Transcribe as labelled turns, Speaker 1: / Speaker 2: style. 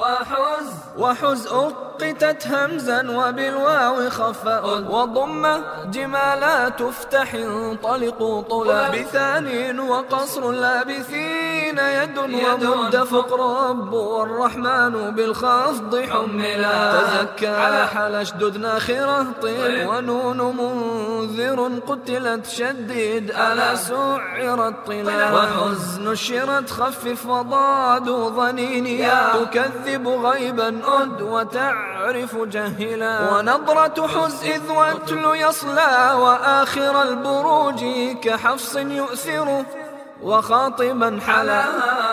Speaker 1: وحز أقتت همزا وبالواو خفاء وضم جمالا تفتح انطلقوا طلا بثان وقصر لابثين يد ومد فقر رب والرحمن بالخفض حملا تزكى حل اشدد ناخرة طير ونون منذر قتلت شديد ألا سعرت طلا وحزن الشرت خفف وضاد ظنينيا تكذب غيبا أد وتعرف جهلا ونظرة حز إذ واتل يصلى وآخر البروج كحفص يؤثر وخاطبا حلا